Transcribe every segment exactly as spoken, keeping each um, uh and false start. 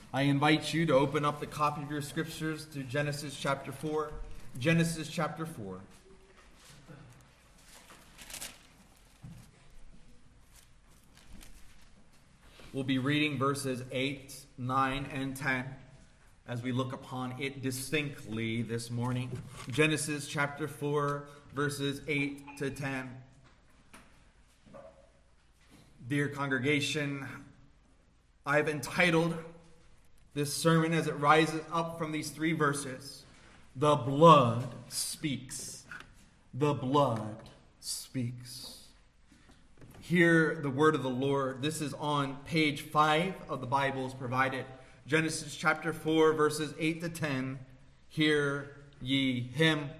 I invite you to open up the copy of your scriptures to Genesis chapter four. Genesis chapter four. We'll be reading verses eight, nine, and ten as we look upon it distinctly this morning. Genesis chapter four, verses eight to ten. Dear congregation, I've entitled this sermon as it rises up from these three verses, "The Blood Speaks." The blood speaks. Hear the word of the Lord. This is on page five of the Bibles provided. Genesis chapter four, verses eight to ten. Hear ye him.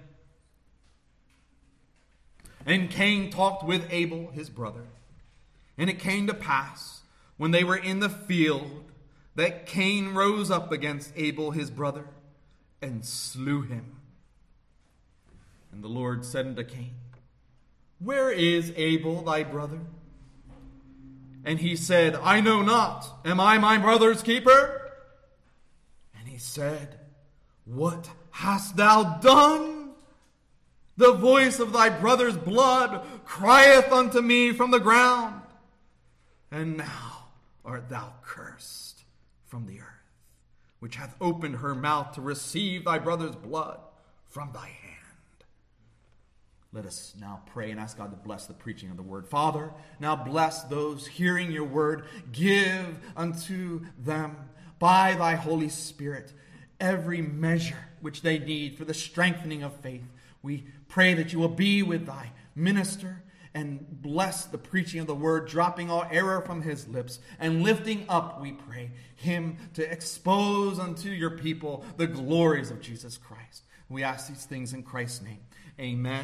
And Cain talked with Abel, his brother. And it came to pass, when they were in the field, that Cain rose up against Abel his brother, and slew him. And the Lord said unto Cain, Where is Abel thy brother? And he said, I know not. Am I my brother's keeper? And he said, What hast thou done? The voice of thy brother's blood crieth unto me from the ground. And now art thou cursed from the earth, which hath opened her mouth to receive thy brother's blood from thy hand. Let us now pray and ask God to bless the preaching of the word. Father, now bless those hearing your word. Give unto them by thy Holy Spirit every measure which they need for the strengthening of faith. We pray that you will be with thy minister and bless the preaching of the word, dropping all error from his lips, and lifting up, we pray, him to expose unto your people the glories of Jesus Christ. We ask these things in Christ's name. Amen.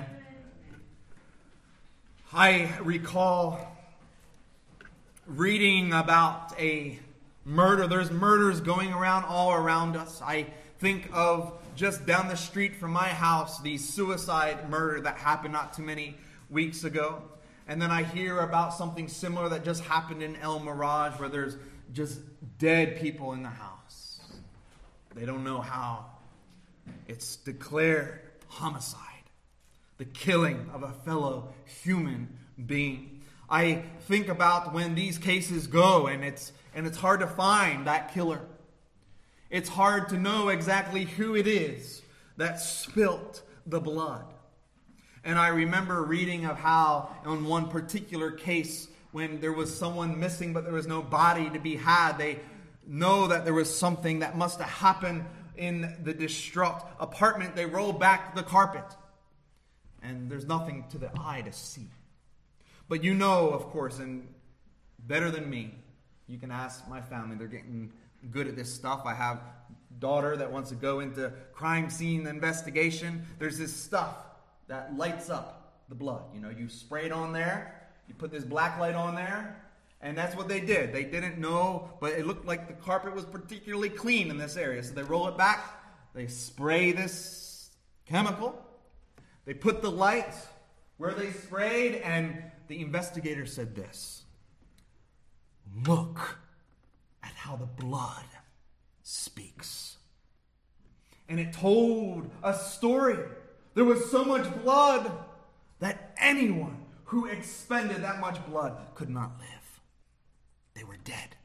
I recall reading about a murder. There's murders going around all around us. I think of just down the street from my house, the suicide murder that happened not too many weeks ago. And then I hear about something similar that just happened in El Mirage, where there's just dead people in the house. They don't know how. It's declared homicide, the killing of a fellow human being. I think about when these cases go and it's and it's hard to find that killer. It's hard to know exactly who it is that spilt the blood. And I remember reading of how on one particular case, when there was someone missing but there was no body to be had, they know that there was something that must have happened in the distraught apartment. They roll back the carpet and there's nothing to the eye to see. But you know, of course, and better than me, you can ask my family. They're getting good at this stuff. I have a daughter that wants to go into crime scene investigation. There's this stuff that lights up the blood. You know, you spray it on there, you put this black light on there, and that's what they did. They didn't know, but it looked like the carpet was particularly clean in this area. So they roll it back, they spray this chemical, they put the light where they sprayed, and the investigator said this: look at how the blood speaks. And it told a story. There was so much blood that anyone who expended that much blood could not live. They were dead.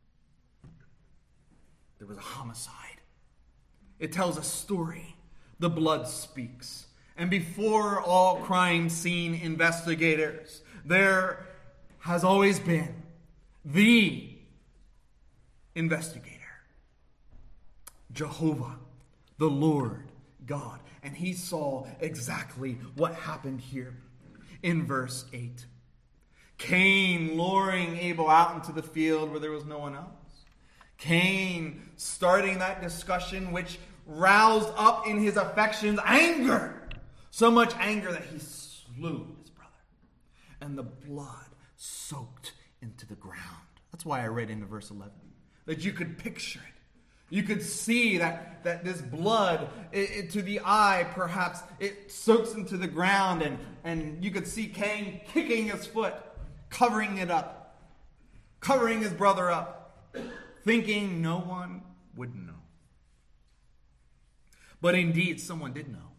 There was a homicide. It tells a story. The blood speaks. And before all crime scene investigators, there has always been the investigator, Jehovah, the Lord God. And he saw exactly what happened here in verse eight. Cain luring Abel out into the field where there was no one else. Cain starting that discussion which roused up in his affections anger. So much anger that he slew his brother. And the blood soaked into the ground. That's why I read into verse eleven. That you could picture it. You could see that, that this blood, it, it, to the eye, perhaps, it soaks into the ground. And, and you could see Cain kicking his foot, covering it up, covering his brother up, thinking no one wouldn't know. But indeed, someone did know.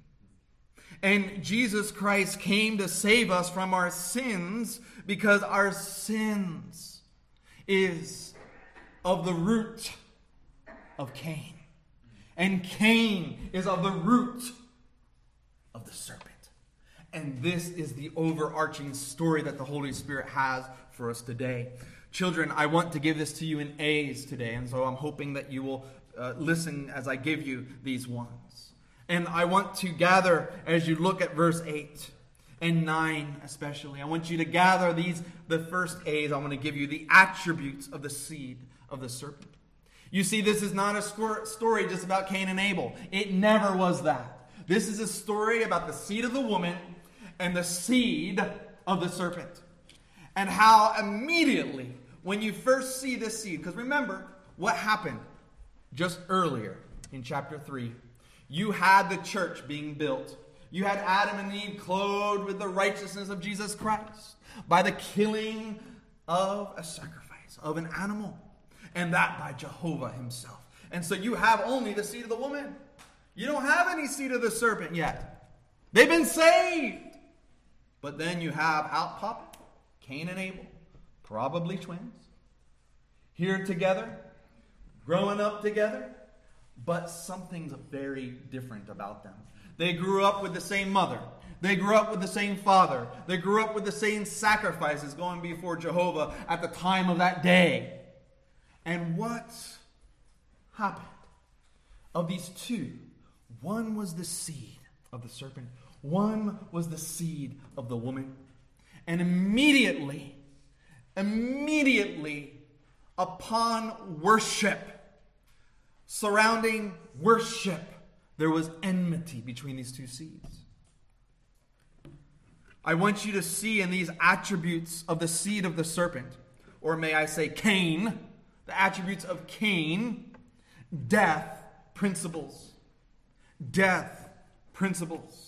And Jesus Christ came to save us from our sins because our sins is of the root of Cain. And Cain is of the root of the serpent. And this is the overarching story that the Holy Spirit has for us today. Children, I want to give this to you in A's today, and so I'm hoping that you will uh, listen as I give you these ones. And I want to gather, as you look at verse eight and nine especially, I want you to gather these, the first A's. I want to give you the attributes of the seed of the serpent. You see, this is not a story just about Cain and Abel. It never was that. This is a story about the seed of the woman and the seed of the serpent. And how immediately, when you first see this seed, because remember what happened just earlier in chapter three. You had the church being built. You had Adam and Eve clothed with the righteousness of Jesus Christ by the killing of a sacrifice, of an animal. And that by Jehovah himself. And so you have only the seed of the woman. You don't have any seed of the serpent yet. They've been saved. But then you have out pop Cain and Abel, probably twins, here together, growing up together. But something's very different about them. They grew up with the same mother. They grew up with the same father. They grew up with the same sacrifices going before Jehovah at the time of that day. And what happened? Of these two, one was the seed of the serpent. One was the seed of the woman. And immediately, immediately upon worship, surrounding worship, there was enmity between these two seeds. I want you to see in these attributes of the seed of the serpent, or may I say Cain, the attributes of Cain, death principles. Death principles.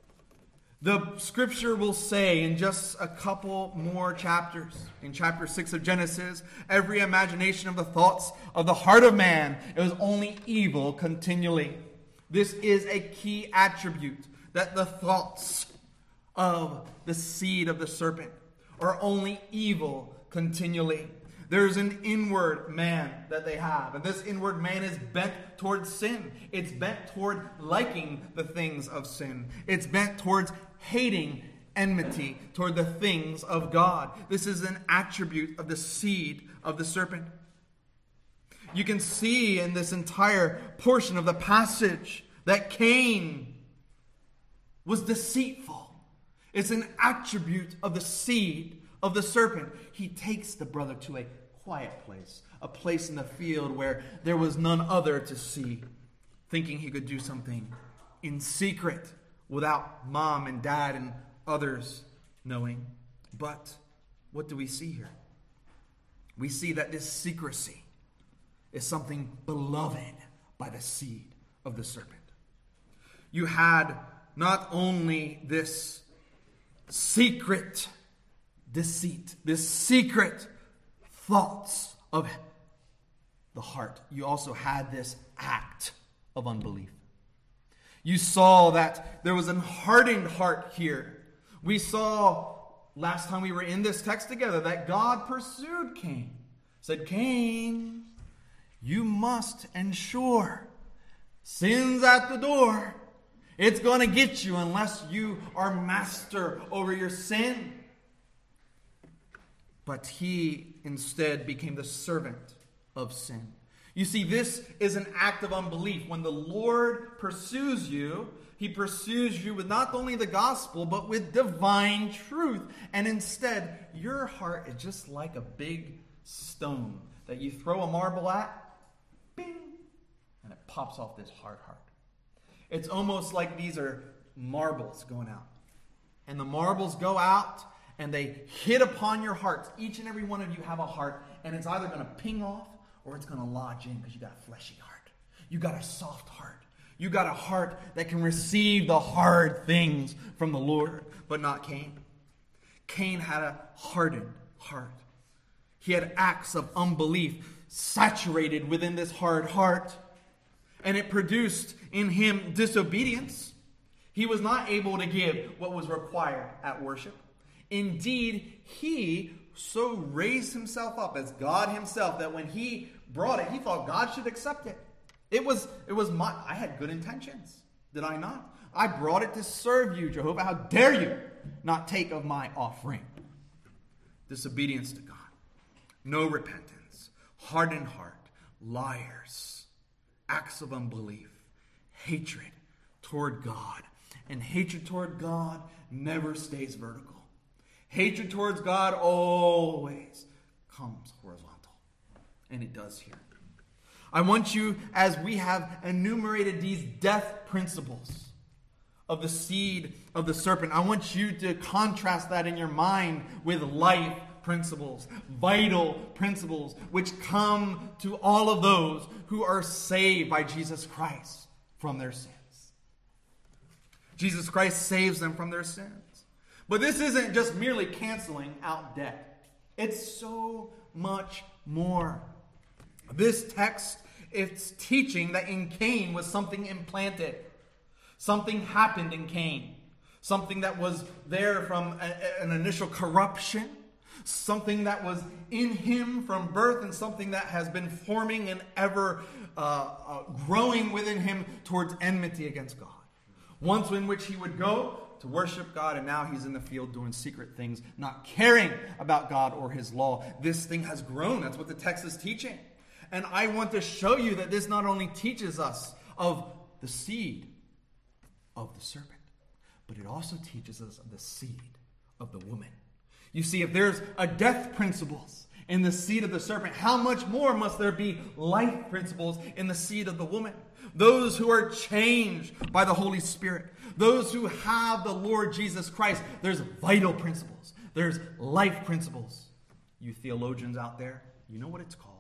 The scripture will say in just a couple more chapters, in chapter six of Genesis, every imagination of the thoughts of the heart of man, it was only evil continually. This is a key attribute, that the thoughts of the seed of the serpent are only evil continually. There's an inward man that they have. And this inward man is bent towards sin. It's bent toward liking the things of sin. It's bent towards hating enmity toward the things of God. This is an attribute of the seed of the serpent. You can see in this entire portion of the passage that Cain was deceitful. It's an attribute of the seed of the serpent. He takes the brother to a quiet place, a place in the field where there was none other to see, thinking he could do something in secret without mom and dad and others knowing. But what do we see here? We see that this secrecy is something beloved by the seed of the serpent. You had not only this secret deceit, this secret thoughts of the heart, you also had this act of unbelief. You saw that there was an hardened heart here. We saw last time we were in this text together that God pursued Cain. Said, Cain, you must ensure sin's at the door. It's going to get you unless you are master over your sin. But he instead became the servant of sin. You see, this is an act of unbelief. When the Lord pursues you, he pursues you with not only the gospel, but with divine truth. And instead, your heart is just like a big stone that you throw a marble at, bing, and it pops off this hard heart. It's almost like these are marbles going out. And the marbles go out and they hit upon your hearts. Each and every one of you have a heart, and it's either going to ping off or it's going to lodge in because you got a fleshy heart. You got a soft heart. You got a heart that can receive the hard things from the Lord, but not Cain. Cain had a hardened heart. He had acts of unbelief. saturated within this hard heart, and it produced in him disobedience. He was not able to give what was required at worship. Indeed, he so raised himself up as God himself that when he brought it, he thought God should accept it. It was, it was my, I had good intentions, did I not? I brought it to serve you, Jehovah. How dare you not take of my offering? Disobedience to God. No repentance. Hardened heart. Liars. Acts of unbelief. Hatred toward God. And hatred toward God never stays vertical. Hatred towards God always comes horizontal. And it does here. I want you, as we have enumerated these death principles of the seed of the serpent, I want you to contrast that in your mind with life principles, vital principles, which come to all of those who are saved by Jesus Christ from their sins. Jesus Christ saves them from their sins. But this isn't just merely canceling out debt. It's so much more. This text, it's teaching that in Cain was something implanted. Something happened in Cain. Something that was there from a, an initial corruption. Something that was in him from birth, and something that has been forming and ever uh, uh, growing within him towards enmity against God. Once in which he would go to worship God, and now he's in the field doing secret things, not caring about God or his law. This thing has grown. That's what the text is teaching. And I want to show you that this not only teaches us of the seed of the serpent, but it also teaches us of the seed of the woman. You see, if there's a death principles in the seed of the serpent, how much more must there be life principles in the seed of the woman? Those who are changed by the Holy Spirit, those who have the Lord Jesus Christ, there's vital principles. There's life principles. You theologians out there, you know what it's called?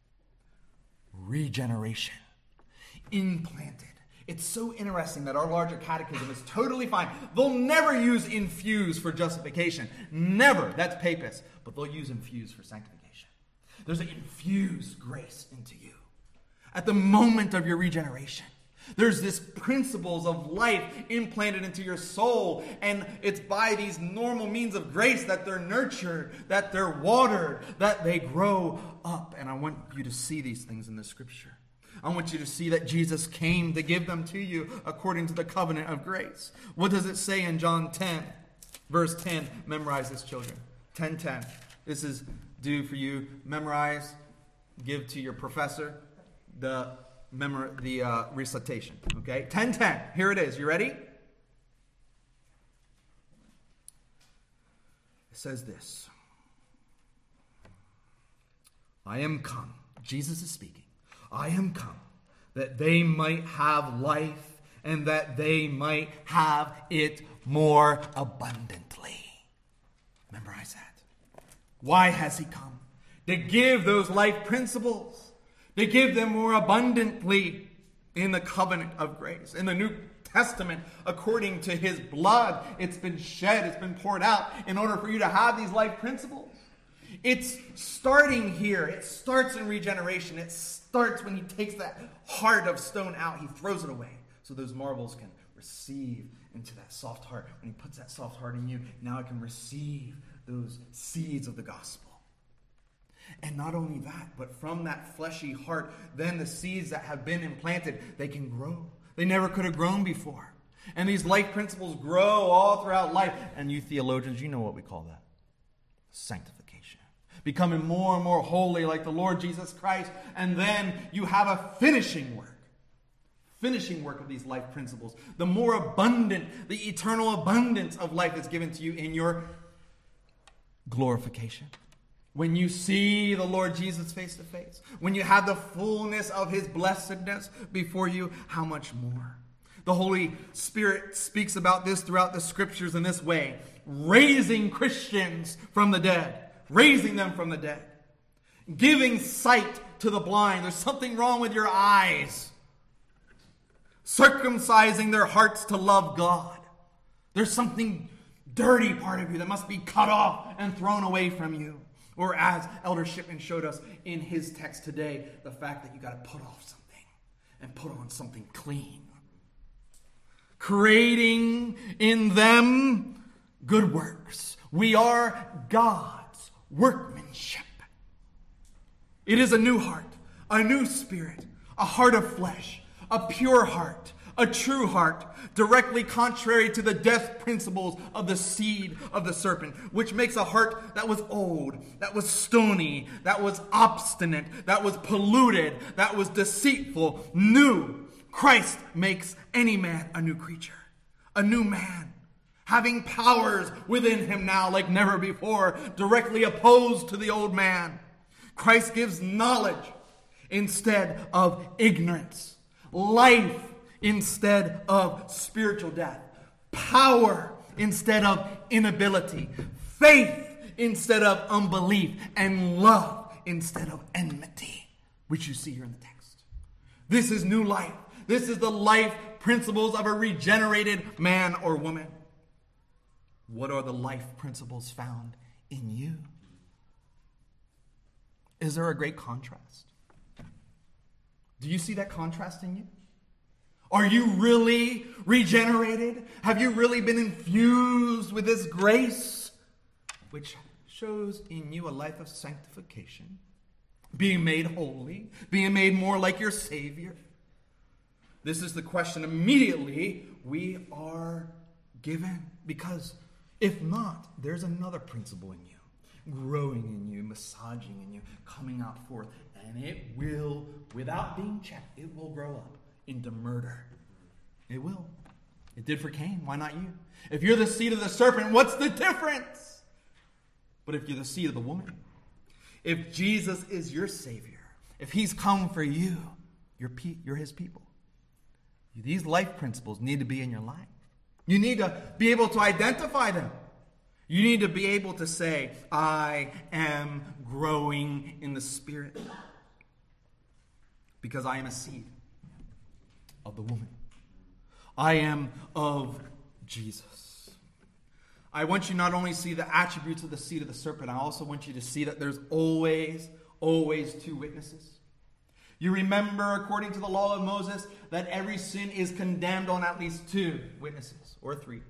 Regeneration. Implanted. It's so interesting that our larger catechism is totally fine. They'll never use infuse for justification. Never. That's papist. But they'll use infuse for sanctification. There's an infused grace into you. At the moment of your regeneration, there's this principles of life implanted into your soul. And it's by these normal means of grace that they're nurtured, that they're watered, that they grow up. And I want you to see these things in the scripture. I want you to see that Jesus came to give them to you according to the covenant of grace. What does it say in John ten, verse ten? Memorize this, children. ten ten. This is due for you. Memorize. Give to your professor the memor- the uh, recitation. Okay? ten ten. Here it is. You ready? It says this. I am come. Jesus is speaking. I am come that they might have life and that they might have it more abundantly. Memorize that. Why has he come? To give those life principles. To give them more abundantly in the covenant of grace. In the New Testament, according to his blood, it's been shed, it's been poured out in order for you to have these life principles. It's starting here. It starts in regeneration. It starts when he takes that heart of stone out. He throws it away so those marbles can receive into that soft heart. When he puts that soft heart in you, now it can receive those seeds of the gospel. And not only that, but from that fleshy heart, then the seeds that have been implanted, they can grow. They never could have grown before. And these life principles grow all throughout life. And you theologians, you know what we call that. Sanctification. Becoming more and more holy like the Lord Jesus Christ. And then you have a finishing work. Finishing work of these life principles. The more abundant, the eternal abundance of life is given to you in your glorification. When you see the Lord Jesus face to face. When you have the fullness of his blessedness before you, how much more? The Holy Spirit speaks about this throughout the scriptures in this way. Raising Christians from the dead. Raising them from the dead. Giving sight to the blind. There's something wrong with your eyes. Circumcising their hearts to love God. There's something dirty part of you that must be cut off and thrown away from you. Or as Elder Shipman showed us in his text today, the fact that you got to put off something and put on something clean. Creating in them good works. We are God's workmanship. It is a new heart, a new spirit, a heart of flesh, a pure heart, a true heart, directly contrary to the death principles of the seed of the serpent, which makes a heart that was old, that was stony, that was obstinate, that was polluted, that was deceitful, new. Christ makes any man a new creature, a new man, having powers within him now like never before, directly opposed to the old man. Christ gives knowledge instead of ignorance, life instead of spiritual death, power instead of inability, faith instead of unbelief, and love instead of enmity, which you see here in the text. This is new life. This is the life principles of a regenerated man or woman. What are the life principles found in you? Is there a great contrast? Do you see that contrast in you? Are you really regenerated? Have you really been infused with this grace, which shows in you a life of sanctification, being made holy, being made more like your Savior? This is the question immediately we are given, because if not, there's another principle in you, growing in you, massaging in you, coming out forth, and it will, without being checked, it will grow up into murder. It will. It did for Cain. Why not you? If you're the seed of the serpent, what's the difference? But if you're the seed of the woman, if Jesus is your Savior, if he's come for you, you're, pe- you're his people. These life principles need to be in your life. You need to be able to identify them. You need to be able to say, I am growing in the Spirit, because I am a seed of the woman. I am of Jesus. I want you not only to see the attributes of the seed of the serpent, I also want you to see that there's always, always two witnesses. You remember, according to the law of Moses, that every sin is condemned on at least two witnesses, or three.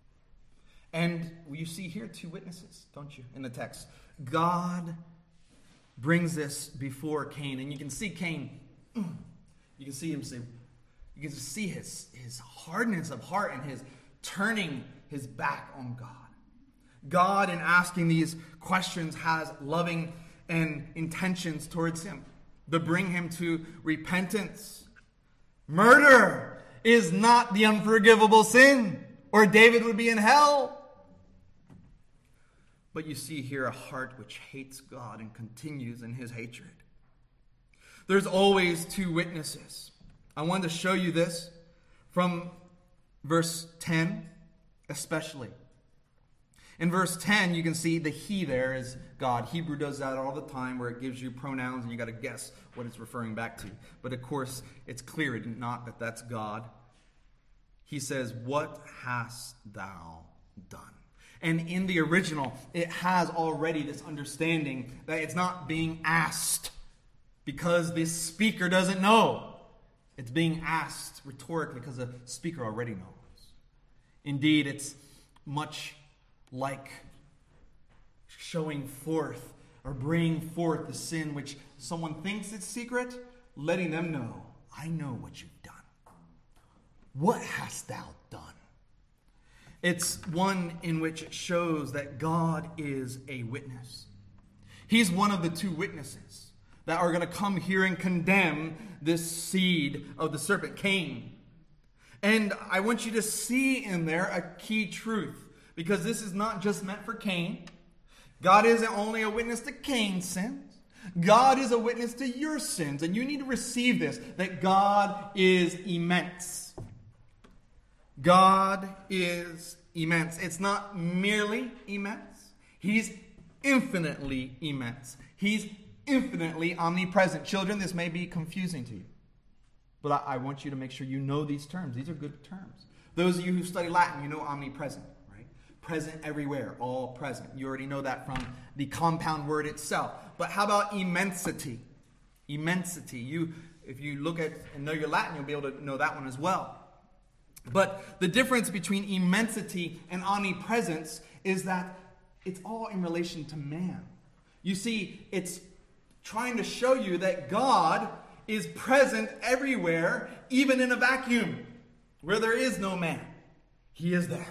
And you see here two witnesses, don't you, in the text. God brings this before Cain, and you can see Cain, you can see him say, you can just see his, his hardness of heart and his turning his back on God. God, in asking these questions, has loving and intentions towards him to bring him to repentance. Murder is not the unforgivable sin, or David would be in hell. But you see here a heart which hates God and continues in his hatred. There's always two witnesses. I wanted to show you this from verse ten especially. In verse ten, you can see the he there is God. Hebrew does that all the time, where it gives you pronouns and you got to guess what it's referring back to. But of course, it's clear not that that's God. He says, what hast thou done? And in the original, it has already this understanding that it's not being asked because this speaker doesn't know. It's being asked rhetorically because the speaker already knows. Indeed, it's much like showing forth or bringing forth the sin which someone thinks it's secret, letting them know, I know what you've done. What hast thou done? It's one in which it shows that God is a witness. He's one of the two witnesses that are going to come here and condemn this seed of the serpent, Cain. And I want you to see in there a key truth, because this is not just meant for Cain. God isn't only a witness to Cain's sins. God is a witness to your sins. And you need to receive this, that God is immense. God is immense. It's not merely immense. He's infinitely immense. He's infinitely omnipresent. Children, this may be confusing to you, but I, I want you to make sure you know these terms. These are good terms. Those of you who study Latin, you know omnipresent, right? present everywhere, all present. You already know that from the compound word itself. But how about immensity? Immensity. You, if you look at and know your Latin, you'll be able to know that one as well. But the difference between immensity and omnipresence is that it's all in relation to man. You see, it's trying to show you that God is present everywhere, even in a vacuum where there is no man. He is there.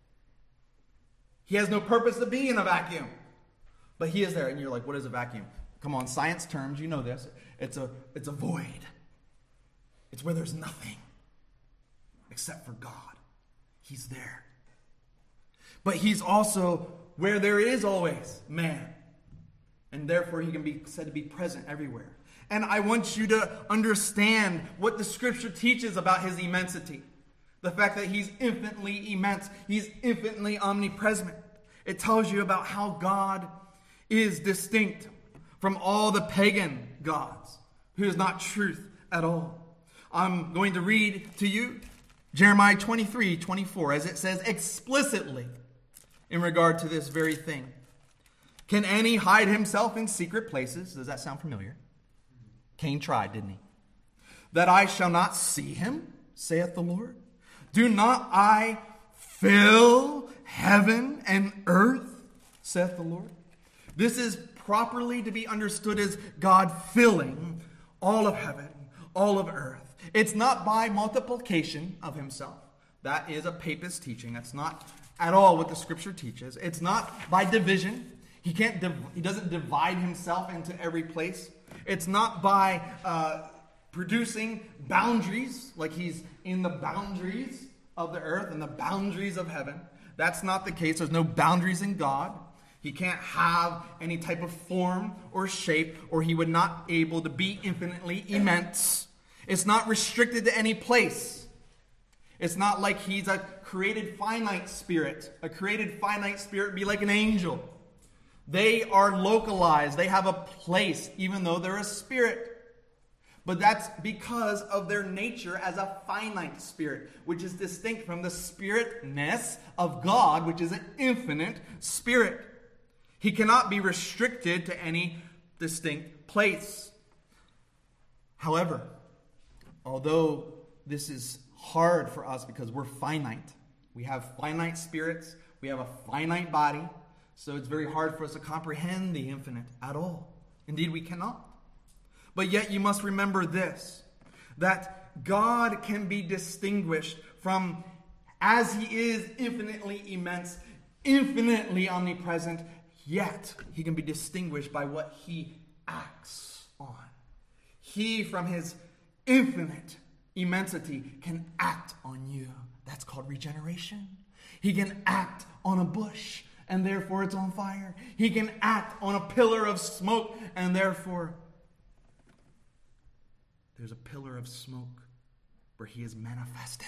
He has no purpose to be in a vacuum, but he is there. And you're like, what is a vacuum? Come on, science terms, you know this. It's a, it's a void. It's where there's nothing except for God. He's there. But he's also where there is always man. And therefore he can be said to be present everywhere. And I want you to understand what the scripture teaches about his immensity. The fact that he's infinitely immense. He's infinitely omnipresent. It tells you about how God is distinct from all the pagan gods, who is not truth at all. I'm going to read to you Jeremiah twenty-three twenty-four, as it says explicitly in regard to this very thing. Can any hide himself in secret places? Does that sound familiar? Cain tried, didn't he? That I shall not see him, saith the Lord. Do not I fill heaven and earth, saith the Lord? This is properly to be understood as God filling all of heaven, all of earth. It's not by multiplication of himself. That is a papist teaching. That's not at all what the scripture teaches. It's not by division. He can't. Div- he doesn't divide himself into every place. It's not by uh, producing boundaries, like he's in the boundaries of the earth and the boundaries of heaven. That's not the case. There's no boundaries in God. He can't have any type of form or shape, or he would not be able to be infinitely immense. It's not restricted to any place. It's not like he's a created finite spirit. A created finite spirit would be like an angel. They are localized. They have a place, even though they're a spirit. But that's because of their nature as a finite spirit, which is distinct from the spiritness of God, which is an infinite spirit. He cannot be restricted to any distinct place. However, although this is hard for us because we're finite, we have finite spirits, we have a finite body, so it's very hard for us to comprehend the infinite at all. Indeed, we cannot. But yet you must remember this, that God can be distinguished from, as he is infinitely immense, infinitely omnipresent, yet he can be distinguished by what he acts on. He, from his infinite immensity, can act on you. That's called regeneration. He can act on a bush, and therefore it's on fire. He can act on a pillar of smoke, and therefore there's a pillar of smoke where he is manifested.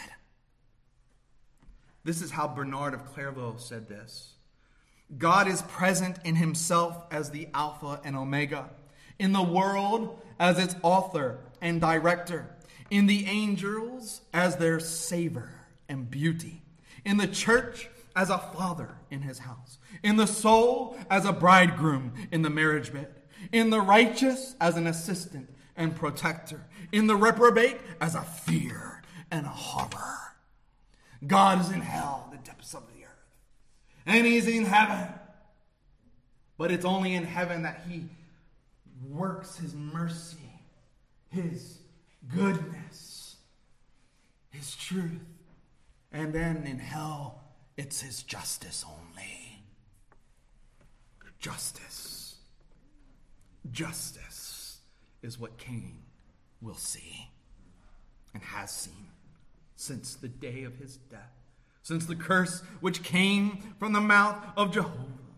This is how Bernard of Clairvaux said this. God is present in himself as the Alpha and Omega, in the world as its author and director, in the angels as their savor and beauty, in the church as a father in his house, in the soul as a bridegroom in the marriage bed, in the righteous as an assistant and protector, in the reprobate as a fear and a horror. God is in hell, the depths of the earth, and he's in heaven. But it's only in heaven that he works his mercy, his goodness, his truth. And then in hell, it's his justice only. Justice. Justice is what Cain will see and has seen since the day of his death, since the curse which came from the mouth of Jehovah.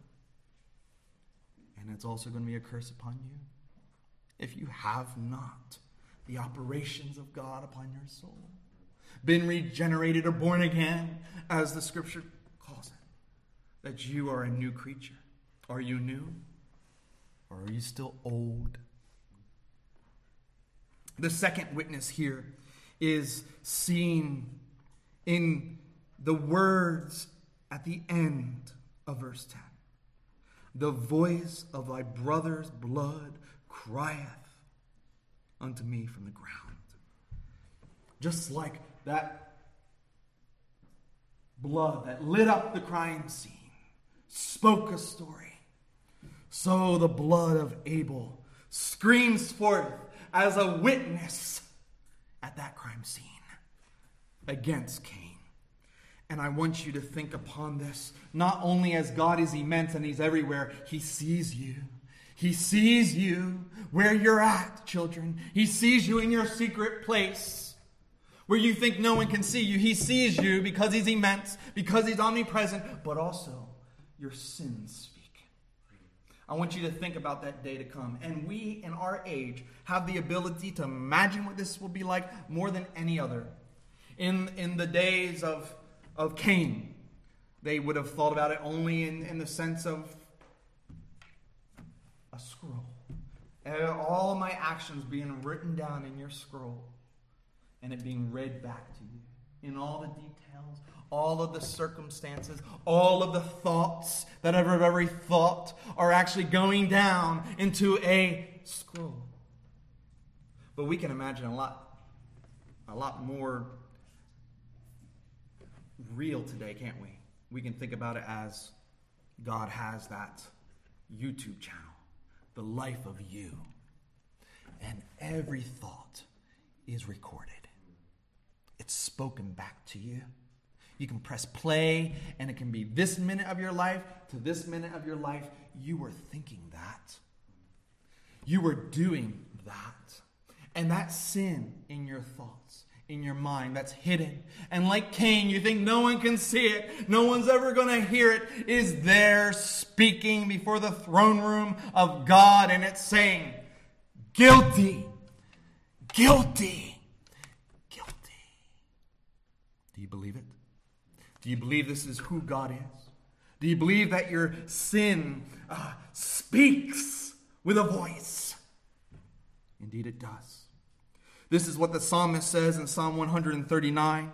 And it's also going to be a curse upon you if you have not the operations of God upon your soul, been regenerated or born again, as the scripture calls it, that you are a new creature. Are you new? Or are you still old? The second witness here is seen in the words at the end of verse ten. The voice of thy brother's blood crieth unto me from the ground. Just like that blood that lit up the crime scene, spoke a story, so the blood of Abel screams forth as a witness at that crime scene against Cain. And I want you to think upon this, not only as God is immense and he's everywhere, he sees you. He sees you where you're at, children. He sees you in your secret place where you think no one can see you. He sees you because he's immense, because he's omnipresent, but also your sins speak. I want you to think about that day to come. And we, in our age, have the ability to imagine what this will be like more than any other. In, in the days of Of Cain, they would have thought about it only in, in the sense of a scroll. All my actions being written down in your scroll and it being read back to you in all the details, all of the circumstances, all of the thoughts that I've ever thought are actually going down into a scroll. But we can imagine a lot, a lot more real today, can't we? We can think about it as God has that YouTube channel, the life of you, and every thought is recorded. It's spoken back to you. You can press play and it can be this minute of your life to this minute of your life. You were thinking that. You were doing that. And that sin in your thoughts, in your mind, that's hidden. And like Cain, you think no one can see it, no one's ever going to hear it, is there speaking before the throne room of God, and it's saying, guilty, guilty, guilty. Do you believe it? Do you believe this is who God is? Do you believe that your sin uh, speaks with a voice? Indeed it does. This is what the psalmist says in Psalm one thirty-nine.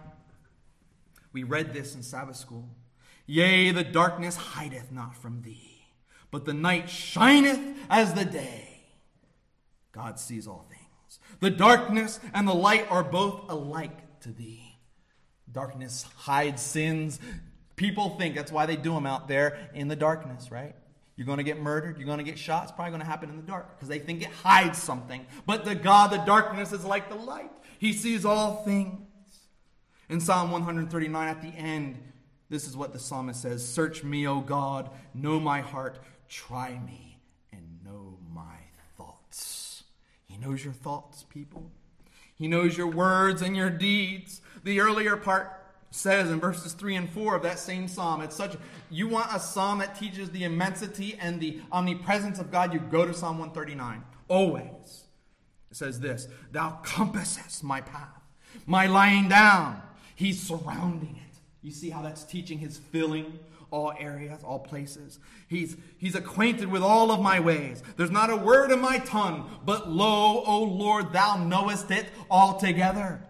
We read this in Sabbath school. Yea, the darkness hideth not from thee, but the night shineth as the day. God sees all things. The darkness and the light are both alike to thee. Darkness hides sins. People think that's why they do them out there in the darkness, right? You're going to get murdered. You're going to get shot. It's probably going to happen in the dark because they think it hides something. But to God, the darkness is like the light. He sees all things. In Psalm one thirty-nine, at the end, this is what the psalmist says. Search me, O God, know my heart. Try me and know my thoughts. He knows your thoughts, people. He knows your words and your deeds. The earlier part says in verses three and four of that same psalm, it's such, you want a psalm that teaches the immensity and the omnipresence of God, you go to Psalm one thirty-nine. Always. It says this, thou compassest my path, my lying down. He's surrounding it. You see how that's teaching his filling all areas, all places. He's, he's acquainted with all of my ways. There's not a word in my tongue, but lo, O Lord, thou knowest it altogether.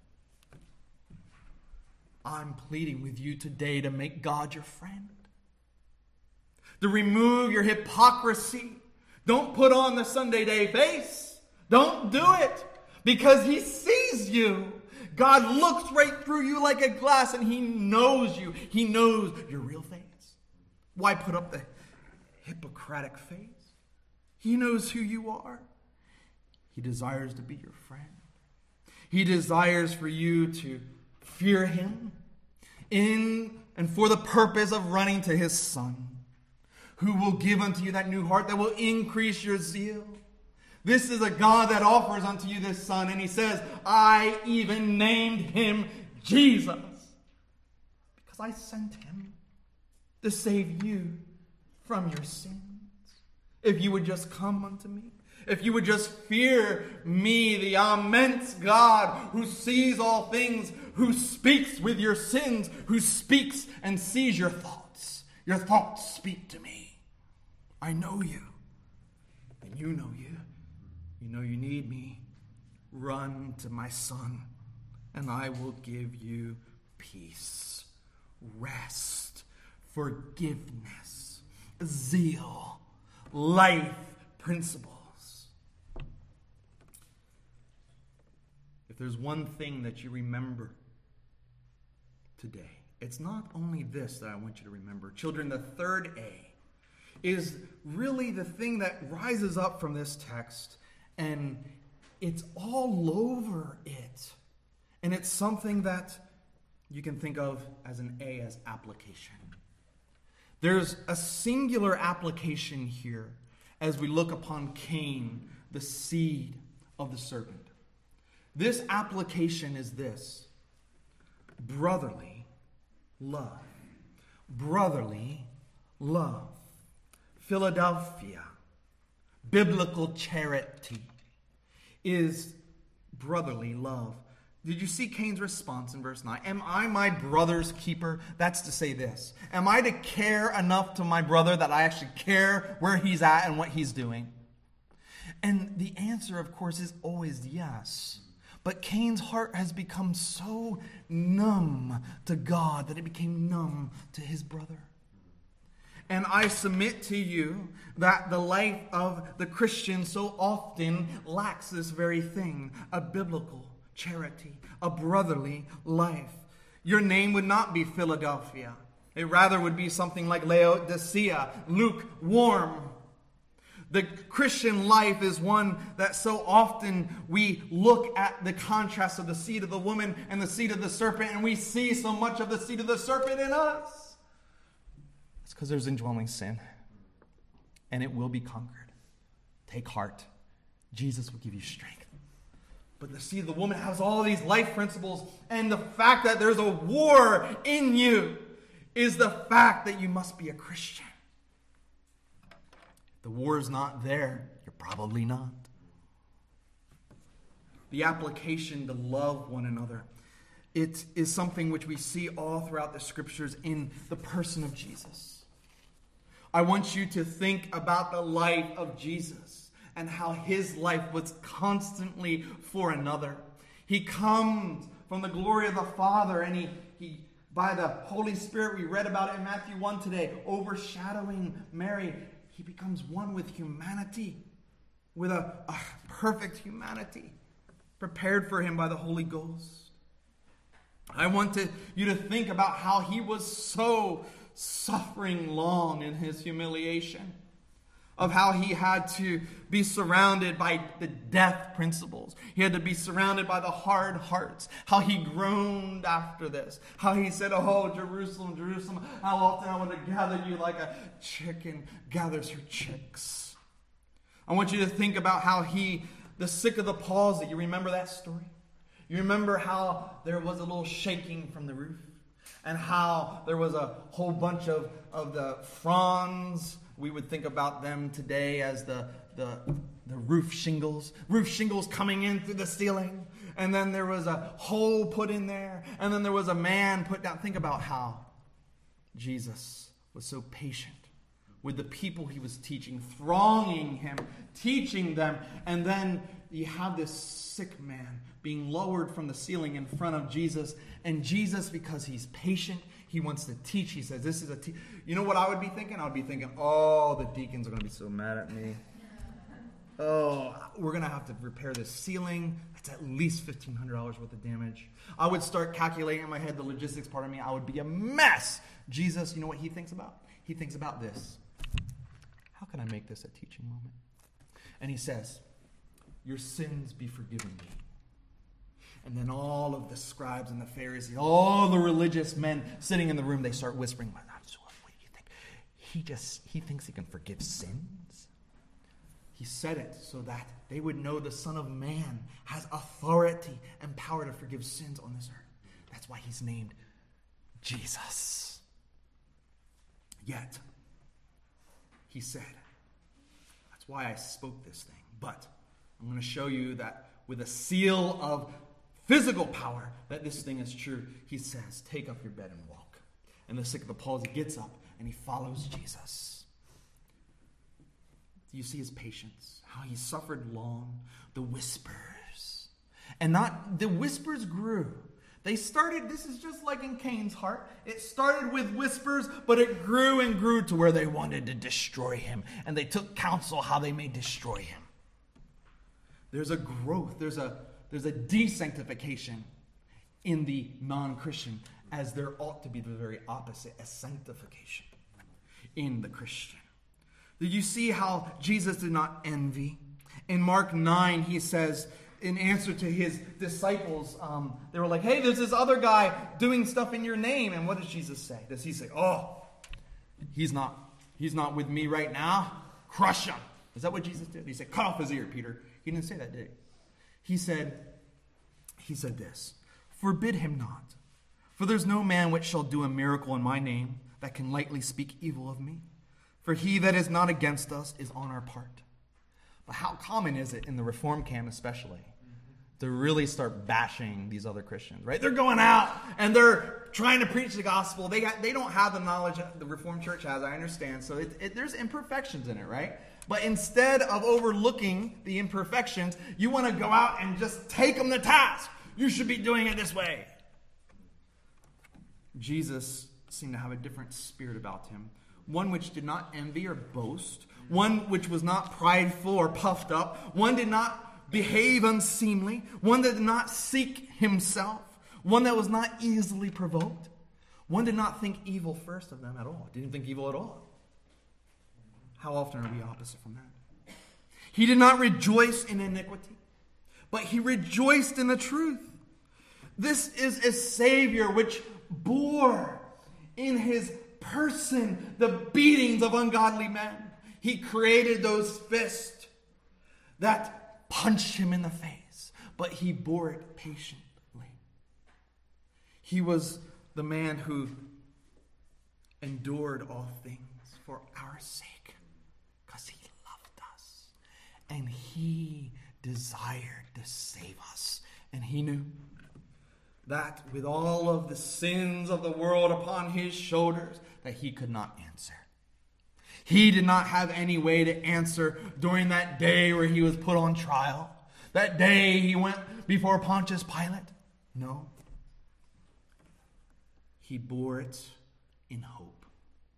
I'm pleading with you today to make God your friend. To remove your hypocrisy. Don't put on the Sunday day face. Don't do it. Because he sees you. God looks right through you like a glass and he knows you. He knows your real face. Why put up the Hippocratic face? He knows who you are. He desires to be your friend. He desires for you to fear him in and for the purpose of running to his Son, who will give unto you that new heart that will increase your zeal. This is a God that offers unto you this Son, and he says, I even named him Jesus because I sent him to save you from your sins. If you would just come unto me, if you would just fear me, the immense God who sees all things, who speaks with your sins, who speaks and sees your thoughts. Your thoughts speak to me. I know you, and you know you. You know you need me. Run to my Son, and I will give you peace, rest, forgiveness, zeal, life principles. If there's one thing that you remember today, it's not only this that I want you to remember. Children, the third A is really the thing that rises up from this text, and it's all over it. And it's something that you can think of as an A, as application. There's a singular application here as we look upon Cain, the seed of the serpent. This application is this: brotherly love. Brotherly love. Philadelphia. Biblical charity is brotherly love. Did you see Cain's response in verse nine? Am I my brother's keeper? That's to say this: am I to care enough to my brother that I actually care where he's at and what he's doing? And the answer, of course, is always yes. But Cain's heart has become so numb to God that it became numb to his brother. And I submit to you that the life of the Christian so often lacks this very thing: a biblical charity, a brotherly life. Your name would not be Philadelphia. It rather would be something like Laodicea, lukewarm. The Christian life is one that so often we look at the contrast of the seed of the woman and the seed of the serpent, and we see so much of the seed of the serpent in us. It's because there's indwelling sin, and it will be conquered. Take heart. Jesus will give you strength. But the seed of the woman has all these life principles, and the fact that there's a war in you is the fact that you must be a Christian. If the war is not there, you're probably not. The application to love one another, it is something which we see all throughout the scriptures in the person of Jesus. I want you to think about the life of Jesus and how his life was constantly for another. He comes from the glory of the Father, and he, he by the Holy Spirit, we read about it in Matthew one today, overshadowing Mary, he becomes one with humanity, with a, a perfect humanity, prepared for him by the Holy Ghost. I want to, you to think about how he was so suffering long in his humiliation, of how he had to be surrounded by the death principles. He had to be surrounded by the hard hearts. How he groaned after this. How he said, "Oh, Jerusalem, Jerusalem, how often I would have gathered you like a chicken gathers her chicks." I want you to think about how he, the sick of the palsy, you remember that story? You remember how there was a little shaking from the roof? And how there was a whole bunch of, of the fronds. We would think about them today as the, the, the roof shingles. Roof shingles coming in through the ceiling. And then there was a hole put in there. And then there was a man put down. Think about how Jesus was so patient with the people he was teaching, thronging him, teaching them. And then you have this sick man being lowered from the ceiling in front of Jesus. And Jesus, because he's patient, he wants to teach. He says, this is a te-. You know what I would be thinking? I would be thinking, oh, the deacons are going to be so mad at me. Oh, we're going to have to repair this ceiling. That's at least fifteen hundred dollars worth of damage. I would start calculating in my head the logistics part of me. I would be a mess. Jesus, you know what he thinks about? He thinks about this. How can I make this a teaching moment? And he says, your sins be forgiven me. And then all of the scribes and the Pharisees, all the religious men sitting in the room, they start whispering, what do you think? He just, he thinks he can forgive sins? He said it so that they would know the Son of Man has authority and power to forgive sins on this earth. That's why he's named Jesus. Yet, he said, that's why I spoke this thing. But I'm going to show you that with a seal of physical power, that this thing is true. He says, take up your bed and walk. And the sick of the palsy gets up and he follows Jesus. Do you see his patience? How he suffered long. The whispers. And not, the whispers grew They started, this is just like in Cain's heart. It started with whispers, but it grew and grew to where they wanted to destroy him. And they took counsel how they may destroy him. There's a growth, there's a, there's a desanctification in the non-Christian, as there ought to be the very opposite, a sanctification in the Christian. Did you see how Jesus did not envy? In Mark nine, he says, in answer to his disciples, um, they were like, hey, there's this other guy doing stuff in your name. And what does Jesus say? Does he say, oh, he's not, he's not with me right now? Crush him. Is that what Jesus did? He said, cut off his ear, Peter. He didn't say that, did he? He said, he said this, forbid him not. For there's no man which shall do a miracle in my name that can lightly speak evil of me. For he that is not against us is on our part. But how common is it in the Reform camp especially to really start bashing these other Christians, right? They're going out and they're trying to preach the gospel. They got, they don't have the knowledge the Reformed Church has, I understand. So it, it, there's imperfections in it, right? But instead of overlooking the imperfections, you want to go out and just take them to task. You should be doing it this way. Jesus seemed to have a different spirit about him. One which did not envy or boast. One which was not prideful or puffed up. One did not behave unseemly. One that did not seek himself. One that was not easily provoked. One did not think evil first of them at all. Didn't think evil at all. How often are we opposite from that? He did not rejoice in iniquity, but he rejoiced in the truth. This is a Savior which bore in his person the beatings of ungodly men. He created those fists that punched him in the face, but he bore it patiently. He was the man who endured all things for our sake, because he loved us and he desired to save us. And he knew that with all of the sins of the world upon his shoulders, that he could not answer. He did not have any way to answer during that day where he was put on trial. That day he went before Pontius Pilate. No. He bore it in hope.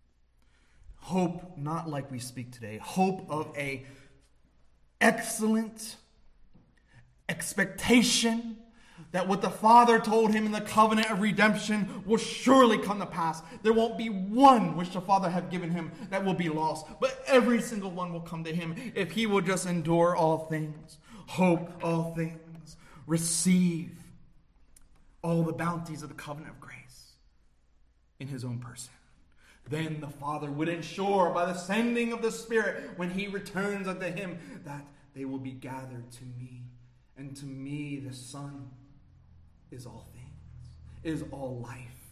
Hope not like we speak today. Hope of a excellent expectation that what the Father told him in the covenant of redemption will surely come to pass. There won't be one which the Father have given him that will be lost, but every single one will come to him if he will just endure all things, hope all things, receive all the bounties of the covenant of grace in his own person. Then the Father would ensure by the sending of the Spirit when he returns unto him that they will be gathered to me. And to me the Son is all things, is all life.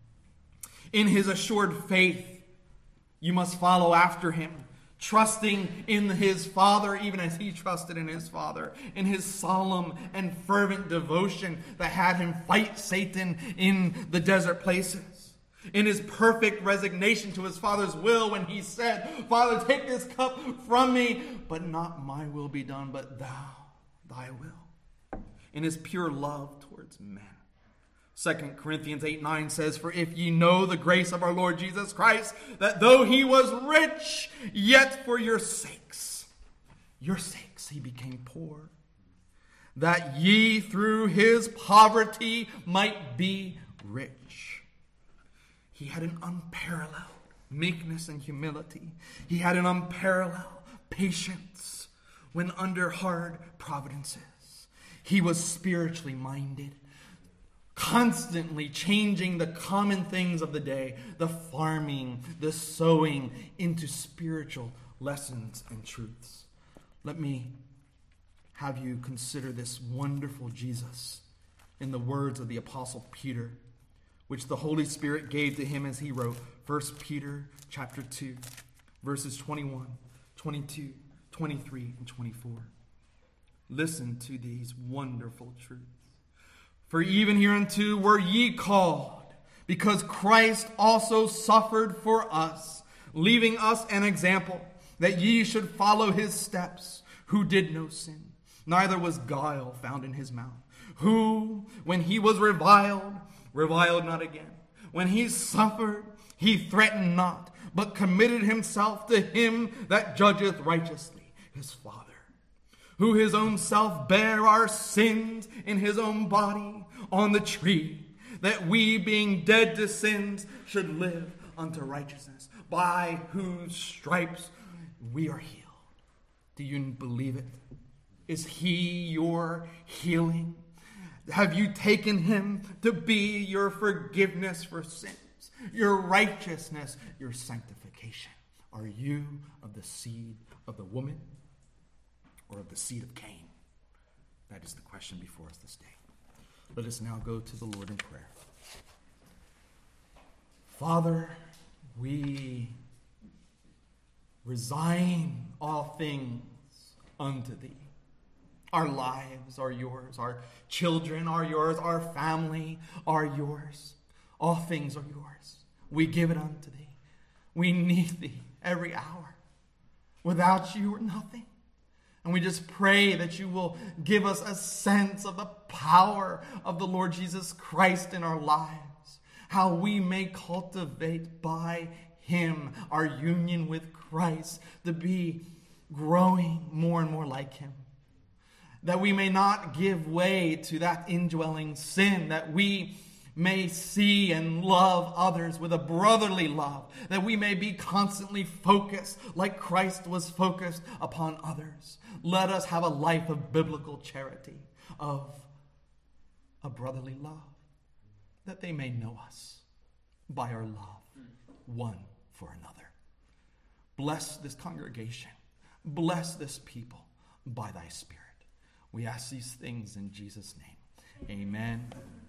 In his assured faith, you must follow after him, trusting in his Father even as he trusted in his Father, in his solemn and fervent devotion that had him fight Satan in the desert places, in his perfect resignation to his Father's will when he said, Father, take this cup from me, but not my will be done, but thou, thy will. In his pure love towards men. Second Corinthians eight nine says, for if ye know the grace of our Lord Jesus Christ, that though he was rich, yet for your sakes, your sakes he became poor, that ye through his poverty might be rich. He had an unparalleled meekness and humility. He had an unparalleled patience when under hard providences. He was spiritually minded, constantly changing the common things of the day, the farming, the sowing, into spiritual lessons and truths. Let me have you consider this wonderful Jesus in the words of the Apostle Peter, which the Holy Spirit gave to him as he wrote, First Peter chapter two, verses twenty-one, twenty-two, twenty-three, and twenty-four. Listen to these wonderful truths. For even hereunto were ye called, because Christ also suffered for us, leaving us an example, that ye should follow his steps, who did no sin, neither was guile found in his mouth. Who, when he was reviled, reviled not again. When he suffered, he threatened not, but committed himself to him that judgeth righteously, his Father. Who his own self bare our sins in his own body on the tree, that we, being dead to sins, should live unto righteousness, by whose stripes we are healed. Do you believe it? Is he your healing? Have you taken him to be your forgiveness for sins, your righteousness, your sanctification? Are you of the seed of the woman or of the seed of Cain? That is the question before us this day. Let us now go to the Lord in prayer. Father, we resign all things unto thee. Our lives are yours. Our children are yours. Our family are yours. All things are yours. We give it unto thee. We need thee every hour. Without you, we're nothing. And we just pray that you will give us a sense of the power of the Lord Jesus Christ in our lives. How we may cultivate by him our union with Christ to be growing more and more like him. That we may not give way to that indwelling sin, that we may see and love others with a brotherly love, that we may be constantly focused like Christ was focused upon others. Let us have a life of biblical charity, of a brotherly love, that they may know us by our love one for another. Bless this congregation. Bless this people by thy Spirit. We ask these things in Jesus' name. Amen.